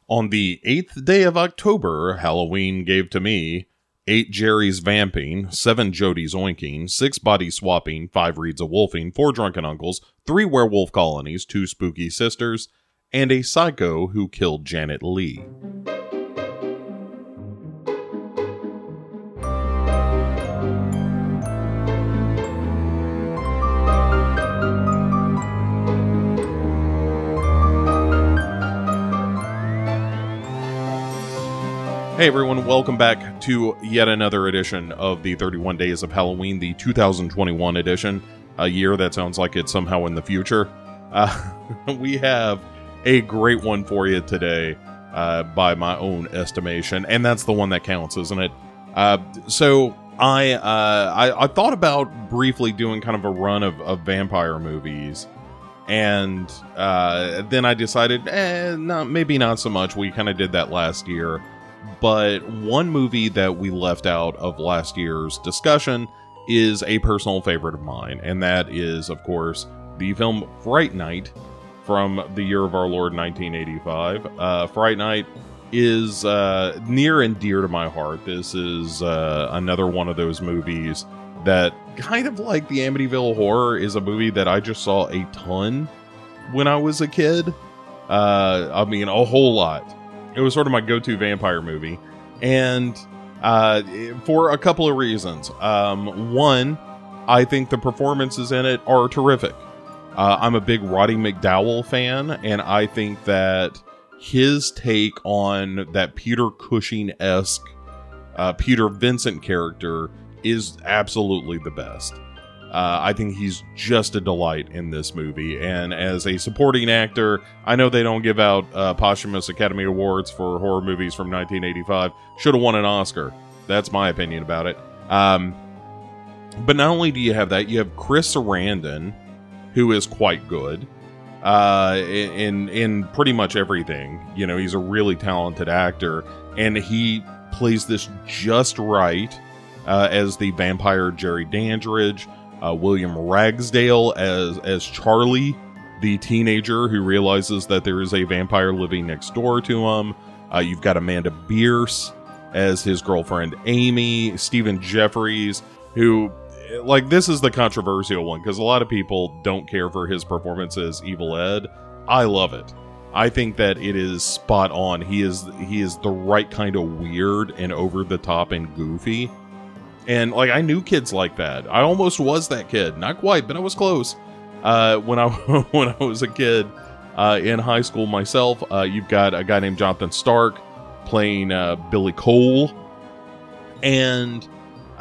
On the 8th day of October, Halloween gave to me 8 Jerry's vamping, 7 Jody's oinking, 6 body swapping, 5 Reeds a wolfing, 4 drunken uncles, 3 werewolf colonies, 2 spooky sisters, and a psycho who killed Janet Leigh. Hey everyone, welcome back to yet another edition of the 31 Days of Halloween, the 2021 edition, a year that sounds like it's somehow in the future. We have a great one for you today, by my own estimation, and that's the one that counts, isn't it? So I thought about briefly doing kind of a run of vampire movies, and then I decided, maybe not so much. We kind of did that last year. But one movie that we left out of last year's discussion is a personal favorite of mine, and that is, of course, the film Fright Night from the year of our Lord 1985. Fright Night is near and dear to my heart. This is another one of those movies that, kind of like the Amityville Horror, is a movie that I just saw a ton when I was a kid. I mean, a whole lot. It was sort of my go-to vampire movie, and for a couple of reasons. One, I think the performances in it are terrific. I'm a big Roddy McDowall fan, and I think that his take on that Peter Cushing-esque Peter Vincent character is absolutely the best. I think he's just a delight in this movie, and as a supporting actor, I know they don't give out posthumous Academy Awards for horror movies from 1985. Should have won an Oscar. That's my opinion about it. But not only do you have that, you have Chris Sarandon, who is quite good in pretty much everything. You know, he's a really talented actor, and he plays this just right as the vampire Jerry Dandridge. William Ragsdale as Charlie, the teenager who realizes that there is a vampire living next door to him. You've got Amanda Bierce as his girlfriend Amy. Stephen Jeffries, who, like, this is the controversial one because a lot of people don't care for his performance as Evil Ed. I love it. I think that it is spot on. He is the right kind of weird and over the top and goofy. And, like, I knew kids like that. I almost was that kid. Not quite, but I was close. When I was a kid in high school myself, you've got a guy named Jonathan Stark playing Billy Cole. And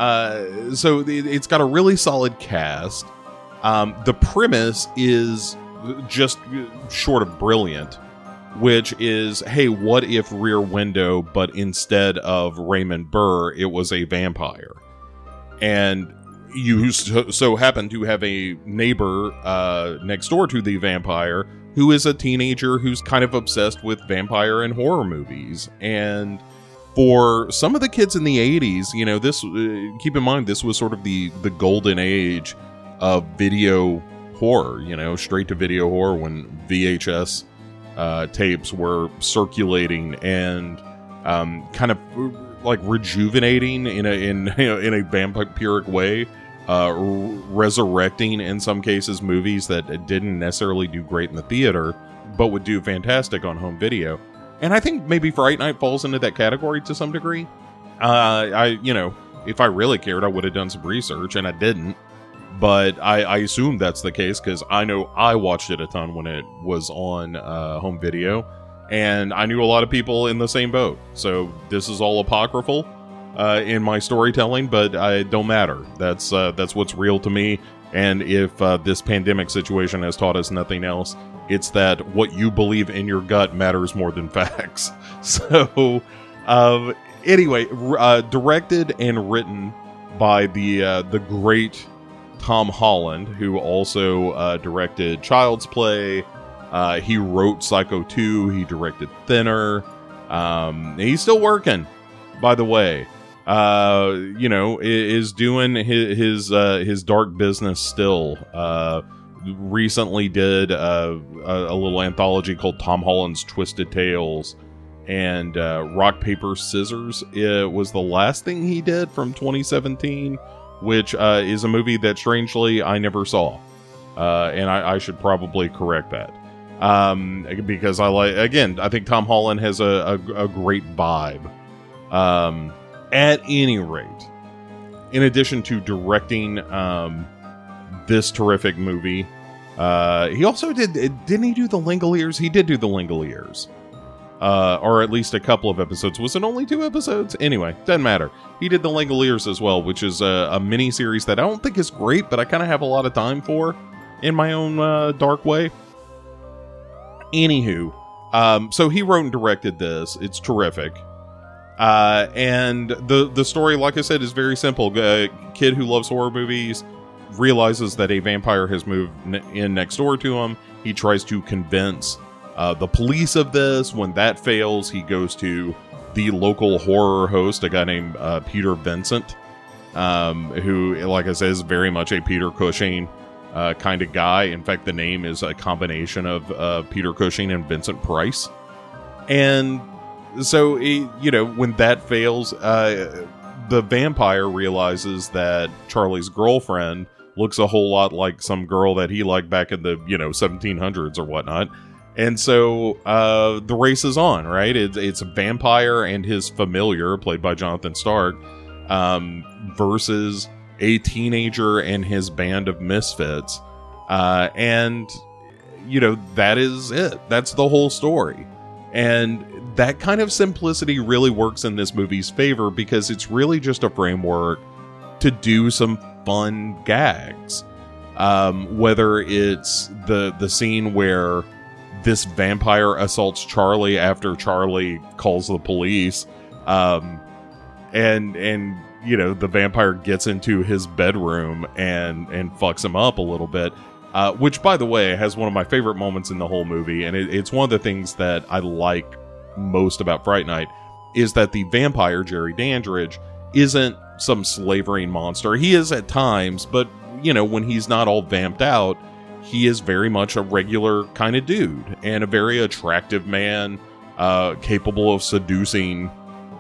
so it's got a really solid cast. The premise is just short of brilliant, which is, hey, what if Rear Window, but instead of Raymond Burr, it was a vampire? And you so happen to have a neighbor next door to the vampire who is a teenager who's kind of obsessed with vampire and horror movies. And for some of the kids in the 80s, you know, this keep in mind, this was sort of the golden age of video horror, you know, straight to video horror, when VHS tapes were circulating and kind of like rejuvenating in a vampiric way, resurrecting in some cases movies that didn't necessarily do great in the theater but would do fantastic on home video. And I think maybe Fright Night falls into that category to some degree. If I really cared, I would have done some research, and I didn't. But I assume that's the case because I know I watched it a ton when it was on home video. And I knew a lot of people in the same boat. So this is all apocryphal in my storytelling, but it don't matter. That's what's real to me. And if this pandemic situation has taught us nothing else, it's that what you believe in your gut matters more than facts. So anyway, directed and written by the great Tom Holland, who also directed Child's Play. He wrote Psycho 2. He directed Thinner. He's still working, by the way. Is doing his dark business still. Recently did a little anthology called Tom Holland's Twisted Tales, and Rock, Paper, Scissors was the last thing he did from 2017, which is a movie that strangely I never saw. And I should probably correct that. Because I think Tom Holland has a great vibe. At any rate, in addition to directing this terrific movie, he also didn't he do the Langoliers? He did do the Langoliers. Or at least a couple of episodes. Was it only 2 episodes? Anyway, doesn't matter. He did the Langoliers as well, which is a mini-series that I don't think is great, but I kind of have a lot of time for in my own dark way. Anywho, so he wrote and directed this. It's terrific. And the story, like I said, is very simple. A kid who loves horror movies realizes that a vampire has moved in next door to him. He tries to convince the police of this. When that fails, he goes to the local horror host, a guy named Peter Vincent, who, like I said, is very much a Peter Cushing kind of guy. In fact, the name is a combination of Peter Cushing and Vincent Price. And so, when that fails, the vampire realizes that Charlie's girlfriend looks a whole lot like some girl that he liked back in the 1700s or whatnot. And so the race is on, right? It's a vampire and his familiar, played by Jonathan Stark, versus a teenager and his band of misfits. And that is it. That's the whole story. And that kind of simplicity really works in this movie's favor because it's really just a framework to do some fun gags. Whether it's the scene where this vampire assaults Charlie after Charlie calls the police, and the vampire gets into his bedroom and fucks him up a little bit, which, by the way, has one of my favorite moments in the whole movie, and it's one of the things that I like most about Fright Night, is that the vampire, Jerry Dandridge, isn't some slavering monster. He is at times, but when he's not all vamped out, he is very much a regular kind of dude and a very attractive man, capable of seducing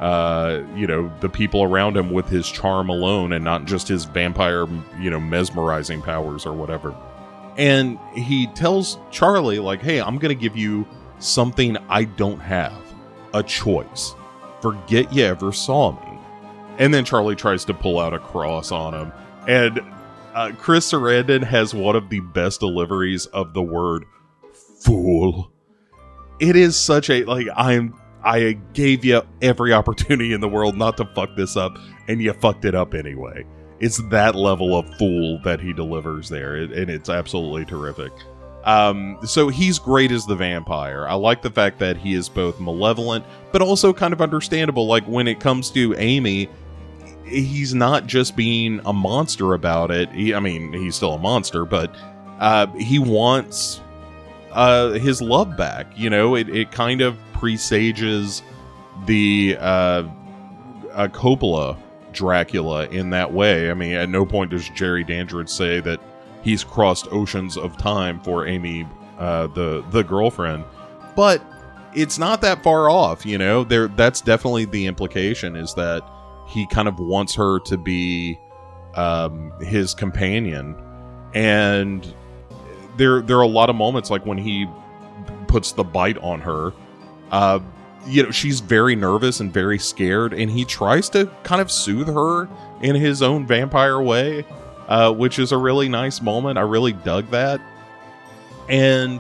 the people around him with his charm alone and not just his vampire mesmerizing powers or whatever. And he tells Charlie, like, hey, I'm gonna give you something I don't have, a choice. Forget you ever saw me. And then Charlie tries to pull out a cross on him, and Chris Sarandon has one of the best deliveries of the word fool. It is such a, I gave you every opportunity in the world not to fuck this up, and you fucked it up anyway. It's that level of fool that he delivers there, and it's absolutely terrific. So he's great as the vampire. I like the fact that he is both malevolent, but also kind of understandable. Like, when it comes to Amy, he's not just being a monster about it. He's still a monster, but he wants his love back. It kind of presages the Coppola Dracula in that way. At no point does Jerry Dandridge say that he's crossed oceans of time for Amy, the girlfriend, but it's not that far off. That's definitely the implication, is that he kind of wants her to be his companion. And there are a lot of moments, like when he puts the bite on her, she's very nervous and very scared, and he tries to kind of soothe her in his own vampire way, which is a really nice moment. I really dug that. And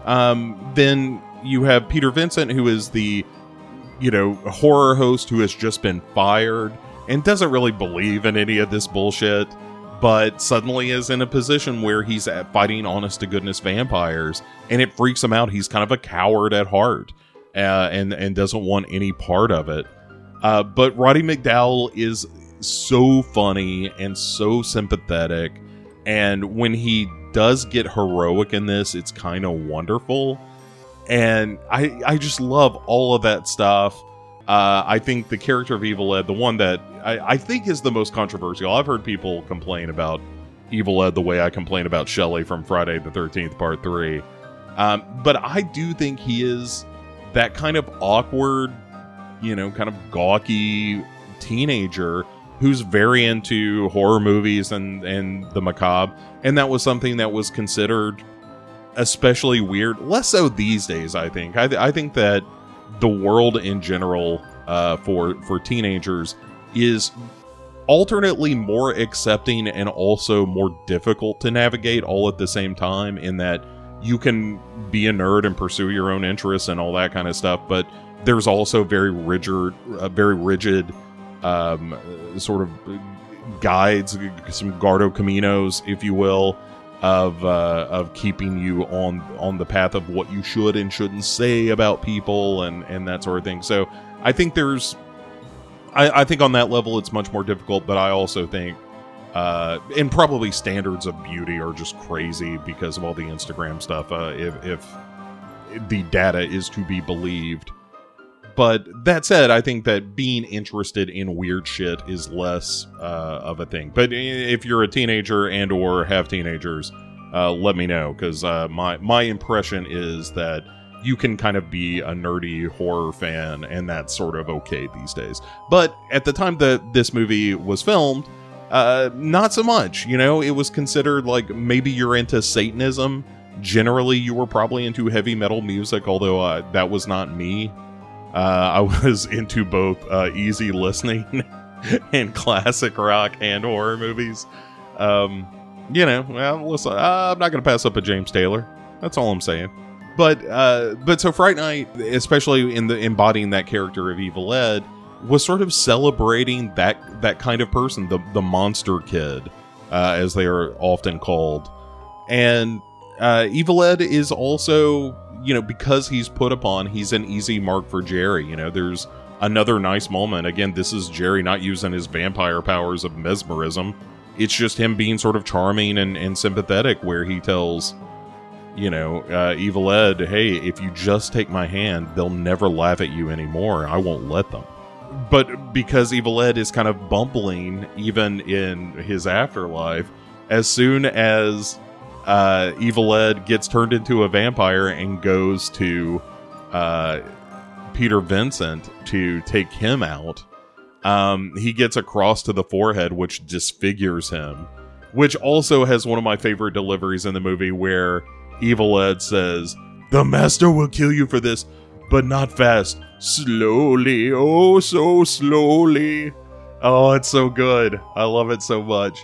then you have Peter Vincent, who is the horror host who has just been fired and doesn't really believe in any of this bullshit, but suddenly is in a position where he's fighting honest-to-goodness vampires, and it freaks him out. He's kind of a coward at heart, and doesn't want any part of it. But Roddy McDowall is so funny and so sympathetic, and when he does get heroic in this, it's kind of wonderful. And I just love all of that stuff. I think the character of Evil Ed, the one that I think is the most controversial. I've heard people complain about Evil Ed the way I complain about Shelley from Friday the 13th Part 3. But I do think he is that kind of awkward, kind of gawky teenager who's very into horror movies and the macabre. And that was something that was considered especially weird. Less so these days, I think. I think that the world in general for teenagers is alternately more accepting and also more difficult to navigate all at the same time, in that you can be a nerd and pursue your own interests and all that kind of stuff, but there's also very rigid sort of guides, some Gardo Caminos, if you will, of keeping you on the path of what you should and shouldn't say about people and that sort of thing. So I think I think on that level it's much more difficult, but I also think and probably standards of beauty are just crazy because of all the Instagram stuff, if the data is to be believed. But that said, I think that being interested in weird shit is less of a thing. But if you're a teenager and or have teenagers, let me know, because my impression is that you can kind of be a nerdy horror fan, and that's sort of okay these days. But at the time that this movie was filmed, not so much. It was considered like maybe you're into Satanism. Generally, you were probably into heavy metal music, although that was not me. I was into both easy listening and classic rock and horror movies. Well, listen, I'm not going to pass up a James Taylor. That's all I'm saying. But so Fright Night, especially in the embodying that character of Evil Ed, was sort of celebrating that kind of person, the monster kid, as they are often called. And Evil Ed is also, because he's put upon, he's an easy mark for Jerry. There's another nice moment. Again, this is Jerry not using his vampire powers of mesmerism. It's just him being sort of charming and sympathetic, where he tells, Evil Ed, hey, if you just take my hand, they'll never laugh at you anymore. I won't let them. But because Evil Ed is kind of bumbling, even in his afterlife, as soon as Evil Ed gets turned into a vampire and goes to Peter Vincent to take him out, he gets a cross to the forehead, which disfigures him, which also has one of my favorite deliveries in the movie, where Evil Ed says, "The master will kill you for this, but not fast. Slowly, oh so slowly." Oh, it's so good. I love it so much.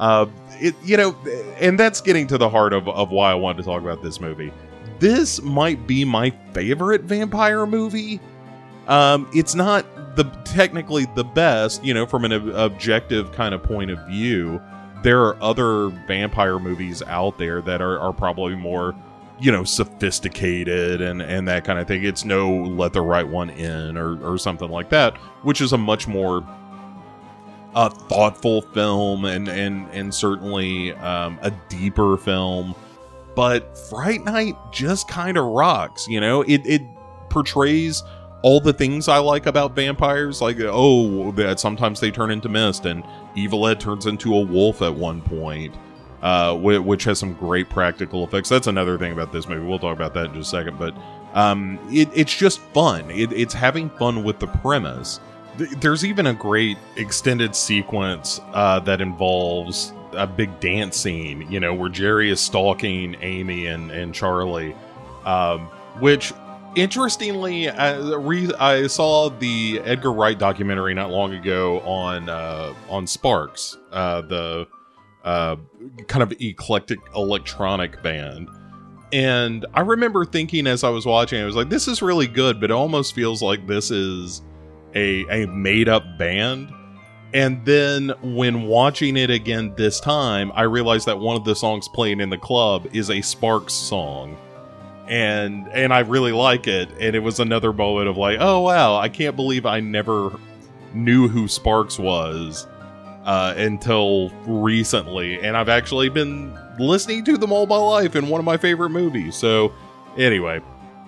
And that's getting to the heart of why I wanted to talk about this movie. This might be my favorite vampire movie. It's not technically the best, from an objective kind of point of view. There are other vampire movies out there that are probably more, sophisticated and that kind of thing. It's no Let the Right One In or something like that, which is a much more thoughtful film and certainly a deeper film. But Fright Night just kind of rocks. It portrays all the things I like about vampires, like, that sometimes they turn into mist, and Evil Ed turns into a wolf at one point, which has some great practical effects. That's another thing about this movie. We'll talk about that in just a second. But it's just fun. It's having fun with the premise. There's even a great extended sequence that involves a big dance scene, where Jerry is stalking Amy and Charlie, which, interestingly, I saw the Edgar Wright documentary not long ago on Sparks, the kind of eclectic electronic band. And I remember thinking as I was watching, I was like, this is really good, but it almost feels like this is a made-up band. And then when watching it again this time, I realized that one of the songs playing in the club is a Sparks song. And I really like it. And it was another moment of like, oh wow, I can't believe I never knew who Sparks was until recently. And I've actually been listening to them all my life in one of my favorite movies. So anyway,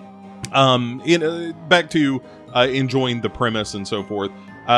back to enjoying the premise and so forth.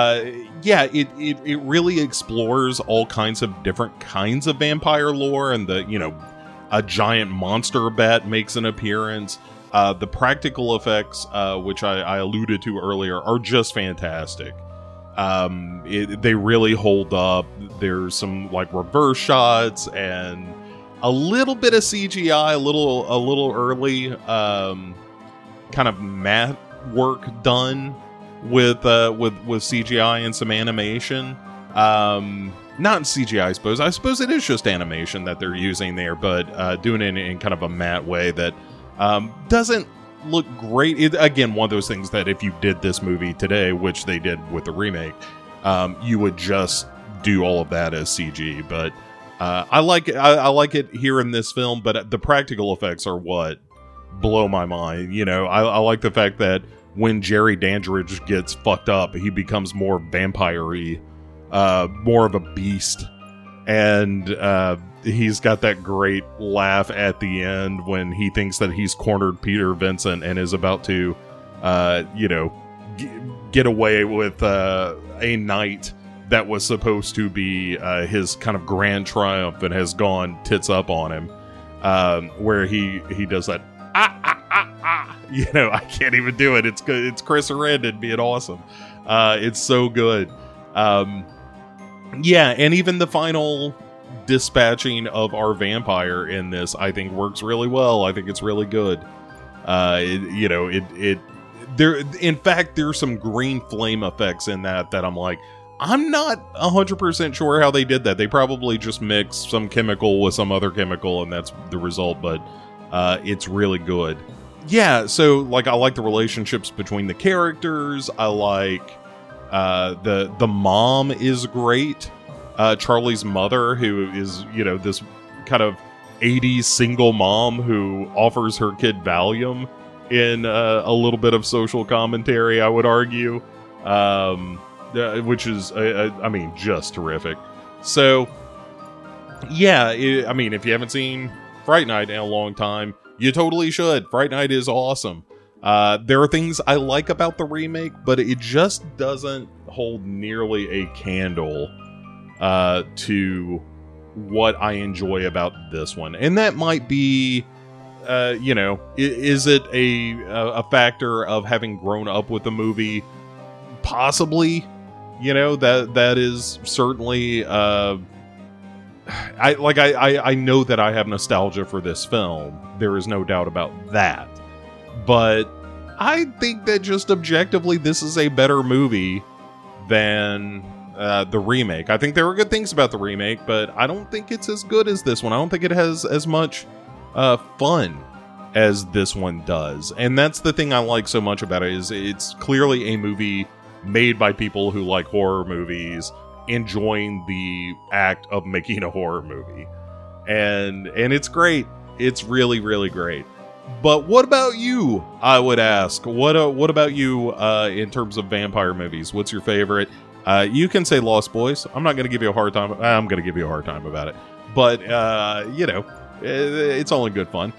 It really explores all kinds of different kinds of vampire lore, and a giant monster bat makes an appearance. The practical effects, which I alluded to earlier, are just fantastic. They really hold up. There's some like reverse shots and a little bit of CGI, a little early, kind of matte work done with CGI and some animation. Not CGI, I suppose. I suppose it is just animation that they're using there, but doing it in kind of a matte way that doesn't look great. Again, one of those things that if you did this movie today, which they did with the remake, you would just do all of that as CG. But I like it here in this film, but the practical effects are what blow my mind. You know, I like the fact that when Jerry Dandridge gets fucked up, he becomes more vampire-y, more of a beast. And he's got that great laugh at the end when he thinks that he's cornered Peter Vincent and is about to, get away with a night that was supposed to be his kind of grand triumph and has gone tits up on him, where he does that, I can't even do it. It's good. It's Chris Sarandon being awesome. It's so good. Yeah, and even the final dispatching of our vampire in this, I think, works really well. I think it's really good. In fact, there's some green flame effects in that I'm like, I'm not 100% sure how they did that. They probably just mixed some chemical with some other chemical, and that's the result, but it's really good. Yeah, so, like, I like the relationships between the characters. I like the mom is great. Charlie's mother, who is, this kind of 80s single mom who offers her kid Valium in a little bit of social commentary, I would argue, which is, just terrific. So, yeah, if you haven't seen Fright Night in a long time, you totally should. Fright Night is awesome. There are things I like about the remake, but it just doesn't hold nearly a candle to what I enjoy about this one. And that might be, is it a factor of having grown up with the movie? Possibly. That is certainly, I know that I have nostalgia for this film. There is no doubt about that. But I think that just objectively, this is a better movie than the remake. I think there are good things about the remake, but I don't think it's as good as this one. I don't think it has as much fun as this one does. And that's the thing I like so much about it, is it's clearly a movie made by people who like horror movies, enjoying the act of making a horror movie. And it's great. It's really, really great. But what about you, I would ask? What about you in terms of vampire movies? What's your favorite? You can say Lost Boys. I'm not going to give you a hard time. I'm going to give you a hard time about it. But, it's all in good fun.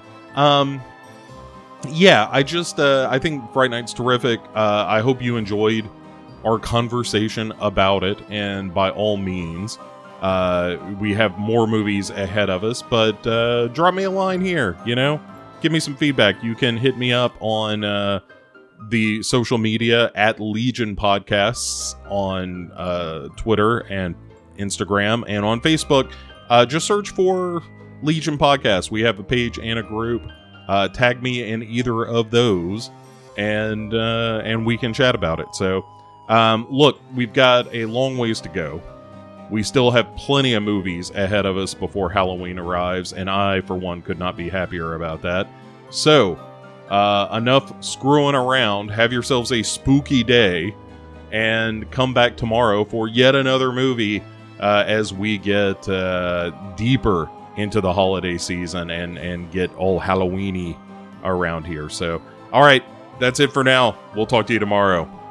Yeah, I think Fright Night's terrific. I hope you enjoyed our conversation about it. And by all means, we have more movies ahead of us. But drop me a line here, Give me some feedback. You can hit me up on the social media at Legion Podcasts on Twitter and Instagram, and on Facebook. Just search for Legion Podcasts. We have a page and a group. Tag me in either of those, and we can chat about it. So, look, we've got a long ways to go. We still have plenty of movies ahead of us before Halloween arrives, and I, for one, could not be happier about that. So, enough screwing around. Have yourselves a spooky day, and come back tomorrow for yet another movie as we get deeper into the holiday season and get all Halloween-y around here. So, all right, that's it for now. We'll talk to you tomorrow.